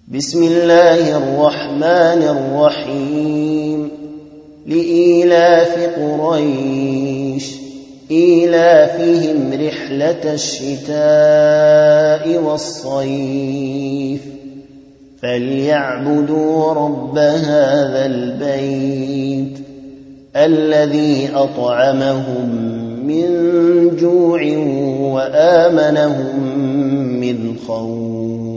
بسم الله الرحمن الرحيم لإيلاف قريش إيلافهم رحلة الشتاء والصيف فليعبدوا رب هذا البيت الذي أطعمهم من جوع وآمنهم من خوف